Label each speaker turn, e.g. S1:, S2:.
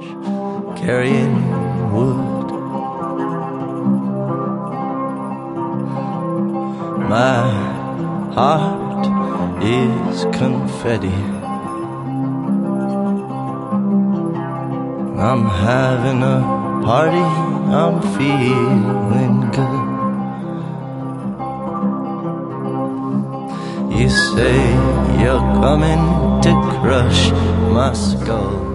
S1: carrying wood. My heart is confetti. I'm having a party, I'm feeling good. You say you're coming to crush my skull.